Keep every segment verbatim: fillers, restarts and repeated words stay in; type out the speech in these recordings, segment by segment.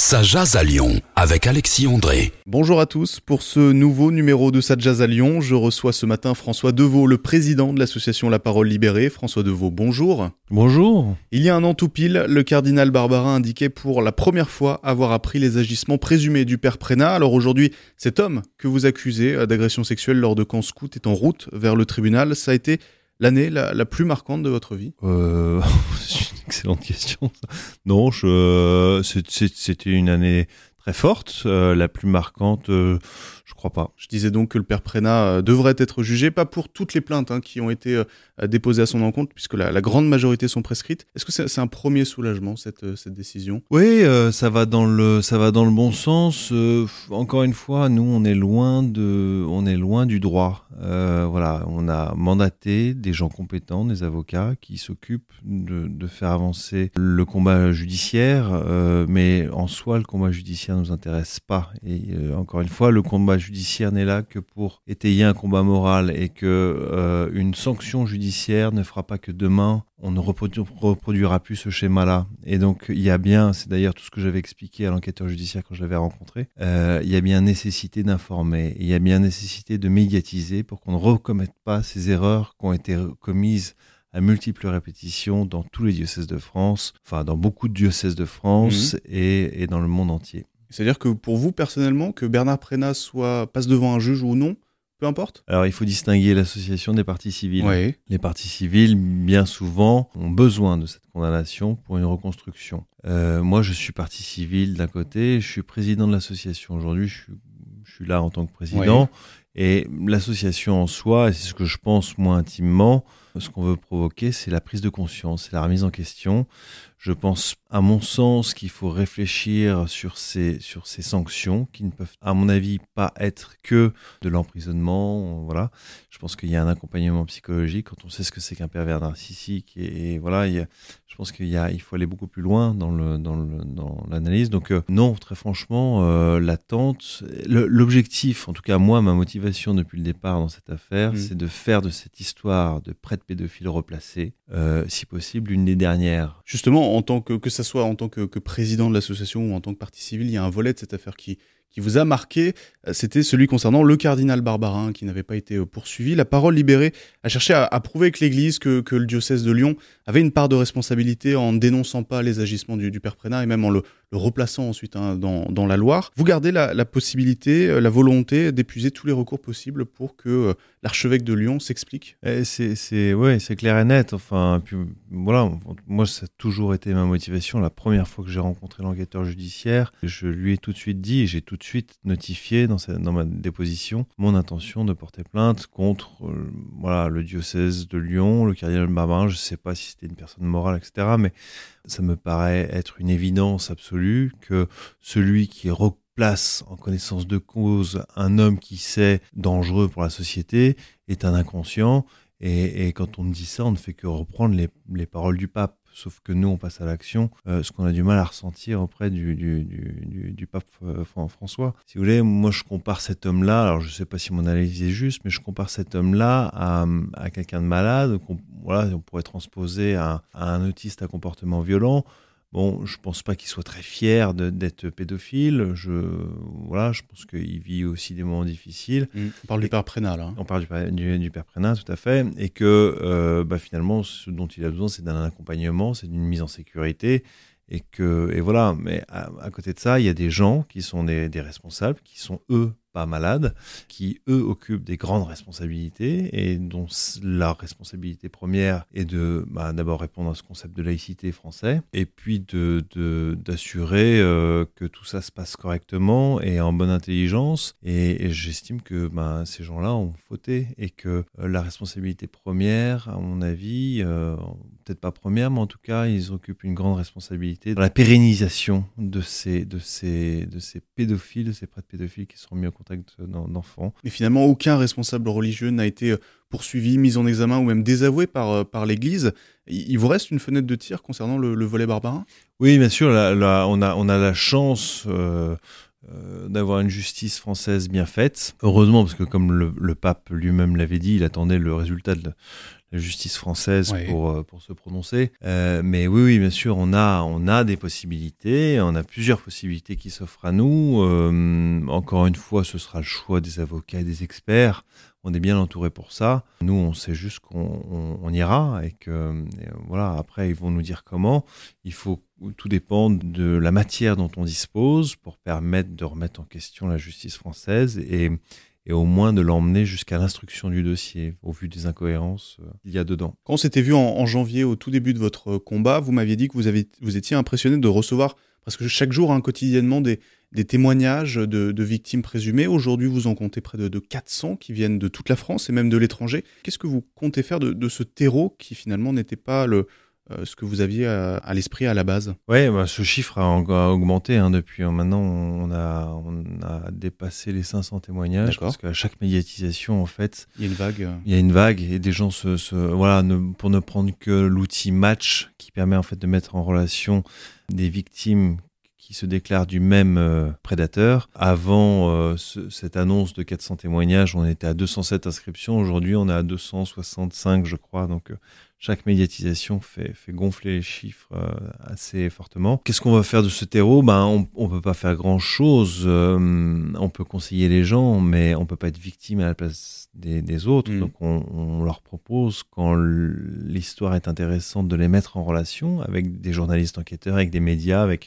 Ça jase à Lyon avec Alexis André. Bonjour à tous, pour ce nouveau numéro de Ça jase à Lyon, je reçois ce matin François Deveau, le président de l'association La Parole Libérée. François Deveau, bonjour. Bonjour. Il y a un an tout pile, le cardinal Barbarin indiquait pour la première fois avoir appris les agissements présumés du père Prénat. Alors aujourd'hui, cet homme que vous accusez d'agression sexuelle lors de camps scouts est en route vers le tribunal. Ça a été l'année la, la plus marquante de votre vie ? euh, C'est une excellente question. Non, je, c'est, c'est, c'était une année très forte, euh, la plus marquante, euh, je crois pas. Je disais donc que le père Prénat euh, devrait être jugé, pas pour toutes les plaintes hein, qui ont été euh, déposées à son encontre, puisque la, la grande majorité sont prescrites. Est-ce que c'est, c'est un premier soulagement, cette, euh, cette décision ? Oui, euh, ça va dans le, ça va dans le bon sens. Euh, encore une fois, nous, on est loin de, on est loin du droit. Euh, voilà, on a mandaté des gens compétents, des avocats qui s'occupent de, de faire avancer le combat judiciaire, euh, mais en soi, le combat judiciaire nous intéresse pas. Et euh, encore une fois, le combat judiciaire n'est là que pour étayer un combat moral et que euh, une sanction judiciaire ne fera pas que demain on ne reprodu- reproduira plus ce schéma-là. Et donc il y a bien, c'est d'ailleurs tout ce que j'avais expliqué à l'enquêteur judiciaire quand je l'avais rencontré, euh, il y a bien nécessité d'informer, il y a bien nécessité de médiatiser pour qu'on ne recommette pas ces erreurs qui ont été commises à multiples répétitions dans tous les diocèses de France, enfin dans beaucoup de diocèses de France mmh. et, et dans le monde entier. C'est-à-dire que pour vous, personnellement, que Bernard Prénat soit, passe devant un juge ou non, peu importe ? Alors, il faut distinguer l'association des parties civiles. Oui. Les parties civiles, bien souvent, ont besoin de cette condamnation pour une reconstruction. Euh, moi, je suis partie civile d'un côté, je suis président de l'association. Aujourd'hui, je suis, je suis là en tant que président. Oui. Et l'association en soi, et c'est ce que je pense moi intimement, ce qu'on veut provoquer, c'est la prise de conscience, c'est la remise en question. Je pense, à mon sens, qu'il faut réfléchir sur ces, sur ces sanctions qui ne peuvent, à mon avis, pas être que de l'emprisonnement. Voilà. Je pense qu'il y a un accompagnement psychologique quand on sait ce que c'est qu'un pervers narcissique. Et, et voilà, il y a, je pense qu'il y a, il faut aller beaucoup plus loin dans, le, dans, le, dans l'analyse. Donc euh, non, très franchement, euh, l'attente, le, l'objectif, en tout cas moi, ma motivation depuis le départ dans cette affaire, mmh. c'est de faire de cette histoire de prêtre pédophile replacé, euh, si possible, une des dernières. Justement, en tant que, que ça soit en tant que, que président de l'association ou en tant que partie civile, il y a un volet de cette affaire qui, qui vous a marqué. C'était celui concernant le cardinal Barbarin qui n'avait pas été poursuivi. La Parole Libérée a cherché à, à prouver que l'Église, que, que le diocèse de Lyon avait une part de responsabilité en ne dénonçant pas les agissements du, du père Prénat et même en le, le replaçant ensuite hein, dans, dans la Loire. Vous gardez la, la possibilité, la volonté d'épuiser tous les recours possibles pour que euh, l'archevêque de Lyon s'explique. Et c'est, c'est, ouais, c'est clair et net. Enfin, puis, voilà, moi, ça a toujours été ma motivation. La première fois que j'ai rencontré l'enquêteur judiciaire, je lui ai tout de suite dit, et j'ai tout de suite notifié dans, sa, dans ma déposition mon intention de porter plainte contre euh, voilà, le diocèse de Lyon, le cardinal Barbarin. Je ne sais pas si c'était une personne morale, et cetera. Mais ça me paraît être une évidence absolue que celui qui replace en connaissance de cause un homme qui sait dangereux pour la société est un inconscient. Et, et quand on dit ça, on ne fait que reprendre les, les paroles du pape. Sauf que nous, on passe à l'action, euh, ce qu'on a du mal à ressentir auprès du, du, du, du, du pape euh, François. Si vous voulez, moi, je compare cet homme-là, alors je ne sais pas si mon analyse est juste, mais je compare cet homme-là à, à quelqu'un de malade, qu'on, voilà, on pourrait transposer à, à un autiste à comportement violent. Bon, je pense pas qu'il soit très fier de, d'être pédophile. Je, voilà, je pense qu'il vit aussi des moments difficiles. Mmh. On parle et, du père Prénat, là. Hein. On parle du, du, du père Prénat, tout à fait. Et que, euh, bah, finalement, ce dont il a besoin, c'est d'un accompagnement, c'est d'une mise en sécurité. Et que, et voilà. Mais à, à côté de ça, il y a des gens qui sont des, des responsables, qui sont eux pas malades, qui eux occupent des grandes responsabilités et dont la responsabilité première est de bah, d'abord répondre à ce concept de laïcité français et puis de, de d'assurer euh, que tout ça se passe correctement et en bonne intelligence et, et j'estime que bah, ces gens-là ont fauté et que euh, la responsabilité première, à mon avis, euh, peut-être pas première, mais en tout cas ils occupent une grande responsabilité dans la pérennisation de ces de ces de ces pédophiles, de ces prêtres pédophiles qui sont mis en contact d'enfants. Et finalement, aucun responsable religieux n'a été poursuivi, mis en examen ou même désavoué par, par l'Église. Il vous reste une fenêtre de tir concernant le, le volet Barbarin ? Oui, bien sûr. Là, là, on, a, on a la chance euh, euh, d'avoir une justice française bien faite. Heureusement, parce que comme le, le pape lui-même l'avait dit, il attendait le résultat de la, la justice française Ouais. pour euh, pour se prononcer. Euh, mais oui, oui, bien sûr, on a on a des possibilités, on a plusieurs possibilités qui s'offrent à nous. Euh, encore une fois, ce sera le choix des avocats et des experts. On est bien entouré pour ça. Nous, on sait juste qu'on on, on ira et que et voilà. Après, ils vont nous dire comment. Il faut tout dépend de la matière dont on dispose pour permettre de remettre en question la justice française et et au moins de l'emmener jusqu'à l'instruction du dossier, au vu des incohérences euh, qu'il y a dedans. Quand on s'était vu en, en janvier, au tout début de votre combat, vous m'aviez dit que vous, avez, vous étiez impressionné de recevoir presque chaque jour, hein, quotidiennement, des, des témoignages de, de victimes présumées. Aujourd'hui, vous en comptez près de, de quatre cents qui viennent de toute la France et même de l'étranger. Qu'est-ce que vous comptez faire de, de ce terreau qui finalement n'était pas le... Euh, ce que vous aviez à, à l'esprit à la base? Ouais, bah, ce chiffre a, a augmenté hein, depuis. Hein, maintenant, on a, on a dépassé les cinq cents témoignages. D'accord. Parce qu'à chaque médiatisation, en fait, Il y a une vague. euh, il y a une vague et des gens se, se voilà, ne, pour ne prendre que l'outil Match qui permet en fait de mettre en relation des victimes qui se déclarent du même euh, prédateur. Avant euh, ce, cette annonce de quatre cents témoignages, on était à deux cent sept inscriptions. Aujourd'hui, on est à deux cent soixante-cinq, je crois. Donc, euh, chaque médiatisation fait, fait gonfler les chiffres euh, assez fortement. Qu'est-ce qu'on va faire de ce terreau? Ben, on, on peut pas faire grand-chose. Euh, on peut conseiller les gens, mais on peut pas être victime à la place des, des autres. Mmh. Donc, on, on leur propose, quand l'histoire est intéressante, de les mettre en relation avec des journalistes enquêteurs, avec des médias, avec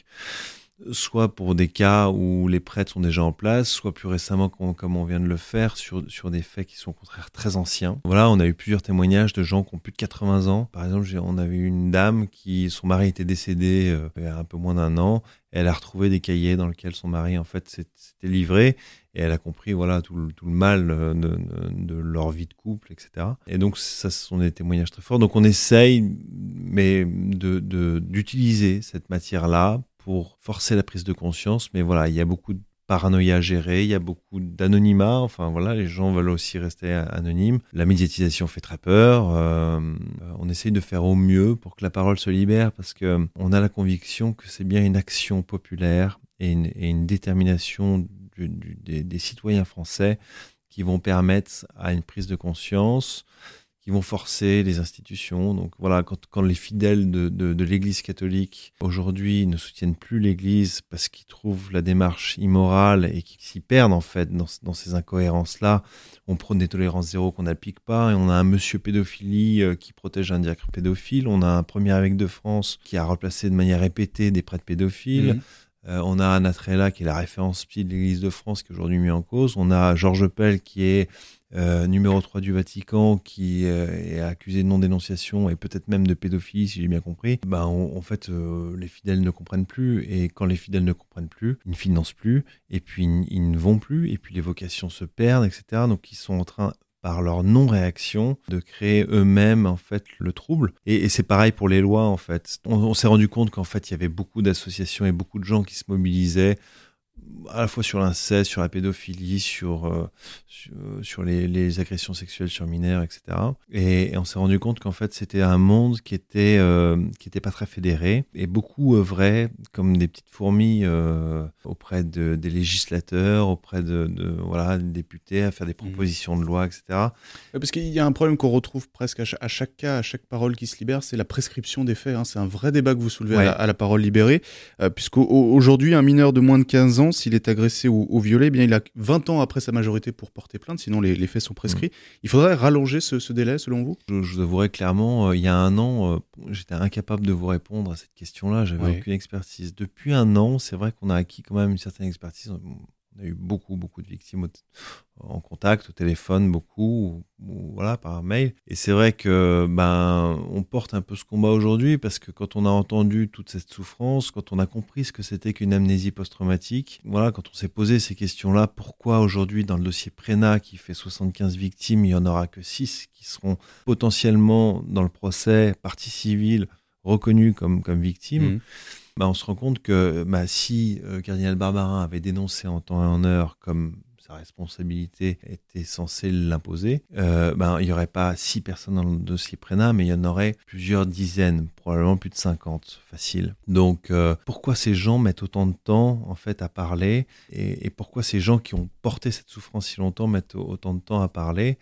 soit pour des cas où les prêtres sont déjà en place, soit plus récemment, comme, comme on vient de le faire, sur, sur des faits qui sont au contraire très anciens. Voilà, on a eu plusieurs témoignages de gens qui ont plus de quatre-vingts ans. Par exemple, j'ai, on avait eu une dame qui, son mari était décédé euh, il y a un peu moins d'un an, et elle a retrouvé des cahiers dans lesquels son mari, en fait, s'était livré, et elle a compris, voilà, tout le, tout le mal de, de, de leur vie de couple, et cetera. Et donc, ça, ce sont des témoignages très forts. Donc, on essaye, mais de, de, d'utiliser cette matière-là pour forcer la prise de conscience, mais voilà, il y a beaucoup de paranoïa à gérer, il y a beaucoup d'anonymat, enfin voilà, les gens veulent aussi rester anonymes. La médiatisation fait très peur, euh, on essaye de faire au mieux pour que la parole se libère, parce que on a la conviction que c'est bien une action populaire et une, et une détermination du, du, des, des citoyens français qui vont permettre à une prise de conscience, qui vont forcer les institutions. Donc voilà, quand, quand les fidèles de, de, de l'Église catholique aujourd'hui ne soutiennent plus l'Église parce qu'ils trouvent la démarche immorale et qu'ils s'y perdent en fait dans, dans ces incohérences-là, on prône des tolérances zéro qu'on n'applique pas, et on a un monsieur pédophilie euh, qui protège un diacre pédophile, on a un premier évêque de France qui a replacé de manière répétée des prêtres pédophiles. Mmh. Euh, on a Anna Trella qui est la référence psy de l'Église de France qui est aujourd'hui mis en cause. On a Georges Pell qui est euh, numéro trois du Vatican qui euh, est accusé de non-dénonciation et peut-être même de pédophilie si j'ai bien compris. Ben, on, en fait, euh, les fidèles ne comprennent plus, et quand les fidèles ne comprennent plus, ils ne financent plus, et puis ils, ils ne vont plus, et puis les vocations se perdent, et cetera. Donc ils sont en train, par leur non-réaction, de créer eux-mêmes en fait le trouble. Et, et c'est pareil pour les lois en fait. On, on s'est rendu compte qu'en fait il y avait beaucoup d'associations et beaucoup de gens qui se mobilisaient à la fois sur l'inceste, sur la pédophilie, sur euh, sur, sur les, les agressions sexuelles sur mineurs, et cetera. Et, et on s'est rendu compte qu'en fait c'était un monde qui était euh, qui était pas très fédéré, et beaucoup œuvraient comme des petites fourmis euh, auprès de, des législateurs, auprès de, de voilà des députés, à faire des propositions de loi, et cetera. Parce qu'il y a un problème qu'on retrouve presque à chaque, à chaque cas, à chaque parole qui se libère, c'est la prescription des faits. Hein. C'est un vrai débat que vous soulevez ouais. à, la, à la parole libérée, euh, puisqu'aujourd'hui un mineur de moins de quinze ans, s'il est agressé ou, ou violé, eh bien il a vingt ans après sa majorité pour porter plainte, sinon les, les faits sont prescrits. Mmh. Il faudrait rallonger ce, ce délai, selon vous? Je, je vous avouerai clairement, euh, il y a un an, euh, j'étais incapable de vous répondre à cette question-là. J'avais ouais. aucune expertise. Depuis un an, c'est vrai qu'on a acquis quand même une certaine expertise. On a eu beaucoup, beaucoup de victimes au, en contact, au téléphone, beaucoup, ou, ou, voilà, par mail. Et c'est vrai que ben, on porte un peu ce combat aujourd'hui, parce que quand on a entendu toute cette souffrance, quand on a compris ce que c'était qu'une amnésie post-traumatique, voilà, quand on s'est posé ces questions-là, pourquoi aujourd'hui dans le dossier Prénat qui fait soixante-quinze victimes, il n'y en aura que six qui seront potentiellement dans le procès, partie civile, reconnues comme, comme victimes. Mmh. Bah, on se rend compte que bah, si euh, Cardinal Barbarin avait dénoncé en temps et en heure, comme sa responsabilité était censée l'imposer, euh, bah, il n'y aurait pas six personnes dans le dossier Prénat, mais il y en aurait plusieurs dizaines, probablement plus de cinquante, facile. Donc euh, pourquoi ces gens mettent autant de temps en fait à parler, et, et pourquoi ces gens qui ont porté cette souffrance si longtemps mettent autant de temps à parler? Et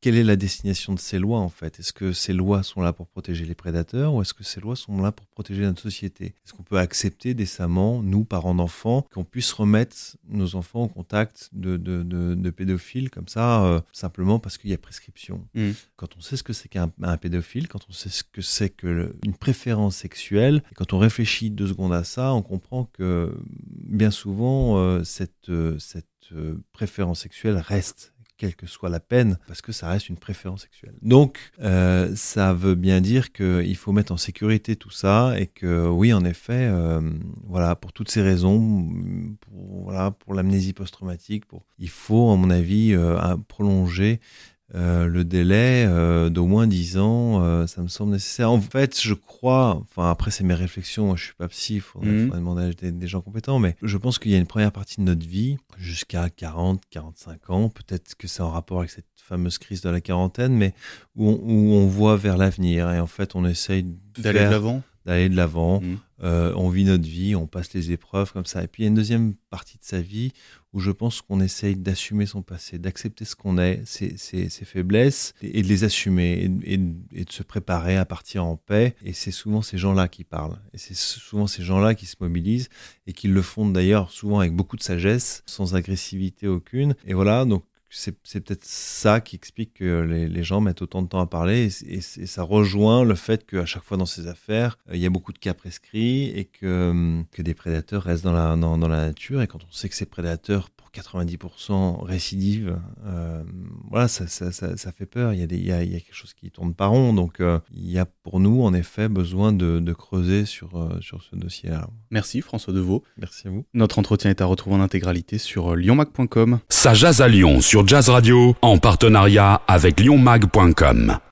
quelle est la destination de ces lois en fait? Est-ce que ces lois sont là pour protéger les prédateurs ou est-ce que ces lois sont là pour protéger notre société? Est-ce qu'on peut accepter décemment, nous, parents d'enfants, qu'on puisse remettre nos enfants au contact de, de, de, de pédophiles comme ça, euh, simplement parce qu'il y a prescription? Mmh. Quand on sait ce que c'est qu'un un pédophile, quand on sait ce que c'est qu'une préférence sexuelle, et quand on réfléchit deux secondes à ça, on comprend que bien souvent, euh, cette, euh, cette euh, préférence sexuelle reste, quelle que soit la peine, parce que ça reste une préférence sexuelle. Donc, euh, ça veut bien dire qu'il faut mettre en sécurité tout ça et que, oui, en effet, euh, voilà, pour toutes ces raisons, pour, voilà, pour l'amnésie post-traumatique, pour, il faut, à mon avis, euh, prolonger Euh, le délai euh, d'au moins dix ans, euh, ça me semble nécessaire. En fait, je crois, enfin après c'est mes réflexions, moi, je suis pas psy, il faudrait, mmh. faudrait demander à des, des gens compétents, mais je pense qu'il y a une première partie de notre vie, jusqu'à quarante, quarante-cinq ans, peut-être que c'est en rapport avec cette fameuse crise de la quarantaine, mais où on, où on voit vers l'avenir et en fait on essaye d'aller faire, de l'avant. d'aller de l'avant, mmh. euh, on vit notre vie, on passe les épreuves comme ça. Et puis il y a une deuxième partie de sa vie où je pense qu'on essaye d'assumer son passé, d'accepter ce qu'on est, ses, ses, ses faiblesses, et, et de les assumer, et, et, et de se préparer à partir en paix. Et c'est souvent ces gens-là qui parlent, et c'est souvent ces gens-là qui se mobilisent, et qui le font d'ailleurs souvent avec beaucoup de sagesse, sans agressivité aucune. Et voilà, donc c'est, c'est peut-être ça qui explique que les, les gens mettent autant de temps à parler, et, et, et ça rejoint le fait qu'à chaque fois dans ces affaires, il y a beaucoup de cas prescrits et que, que des prédateurs restent dans la, dans, dans la nature. Et quand on sait que ces prédateurs, pour quatre-vingt-dix pour cent récidivent, euh, voilà, ça, ça, ça, ça fait peur. Il y a des, il y a, il y a quelque chose qui tourne pas rond. Donc, euh, il y a pour nous, en effet, besoin de, de creuser sur, euh, sur ce dossier-là. Merci François Deveau. Merci à vous. Notre entretien est à retrouver en intégralité sur lyon mag point com. Ça jase à Lyon sur Jazz Radio, en partenariat avec lyon mag point com.